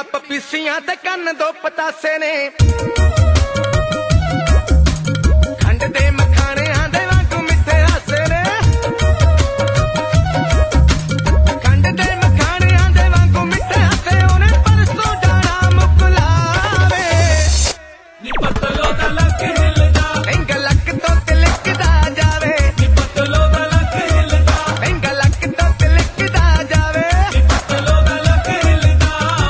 cup ਪੀਸੀਆਂ ਤੇ ਕੰਨ ਦੋ ਪਤਾਸੇ ਨੇ ਖੰਡ ਦੇ ਮਖਾਣਿਆਂ ਦੇ ਵਾਂਗੂ ਮਿੱਠੇ ਹਾਸੇ ਨੇ ਖੰਡ ਦੇ ਮਖਾਣਿਆਂ ਦੇ ਵਾਂਗੂ ਮਿੱਠੇ ਹਾਸੇ ਉਹਨੇ ਪਰਸੋਂ ਜਾਣਾ ਮੁਕਲਾਵੇ ਨੀ ਪਤਲੋ ਦਾ ਲੱਕ ਹਿਲਦਾ ਇੰਗ ਲੱਕ ਤੋਂ ਤਿਲਕਦਾ ਜਾਵੇ ਨੀ ਪਤਲੋ ਦਾ ਲੱਕ ਹਿਲਦਾ ਇੰਗ ਲੱਕ ਤੋਂ ਤਿਲਕਦਾ ਜਾਵੇ ਨੀ ਪਤਲੋ ਦਾ ਲੱਕ ਹਿਲਦਾ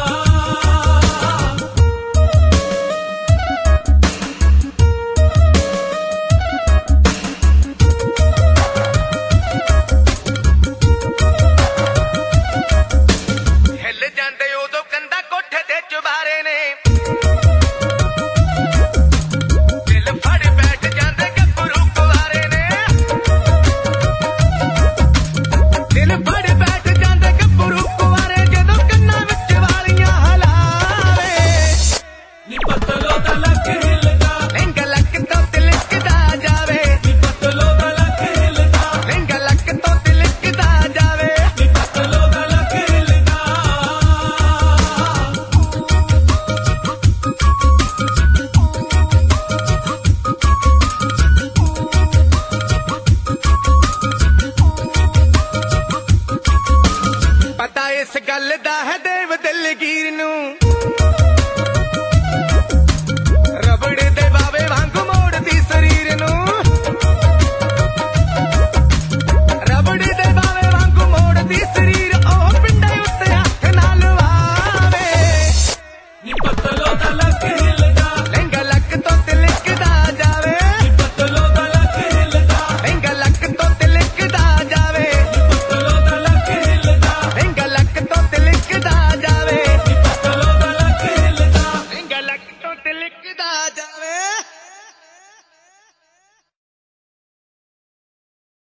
ਹਿੱਲ ਜਾਂਦੇ ਉਦੋਂ ਕੰਧਾਂ ਕੋਠੇ ਤੇ ਚੁਬਾਰੇ ਨੇ ਦਿਲ ਫੜ ਬੈਠ ਜਾਂਦੇ ਗੱਭਰੂ ਕੁਆਰੇ ਨੇ ਦਿਲ ਫੜ ਬੈਠ ਜਾਂਦੇ ਗੱਭਰੂ ਕੁਆਰੇ ਜਦੋਂ ਕੰਨਾਂ ਵਿੱਚ ਵਾਲੀਆਂ ਹਲਾਵੇ ਨੀ ਪਤਲੋ ਦਾ ਲੱਕ ਹਿਲਦਾ ਲਿੰਗ ਲੱਕ ਤੋਂ ਤਿਲਕਦਾ ਜਾਵੇ ਨੀ ਪਤਲੋ ਦਾ ਲੱਕ ਹਿਲਦਾ ਲਿੰਗ ਲੱਕ ਤੋਂ ਤਿਲਕਦਾ ਜਾਵੇ ਨੀ ਪਤਲੋ ਦਾ ਲੱਕ ਹਿਲਦਾ ਪਤਾ ਇਸ ਗੱਲ ਦਾ ਹੈ ਦੇਵ ਦਿਲਗੀਰ ਨੂੰ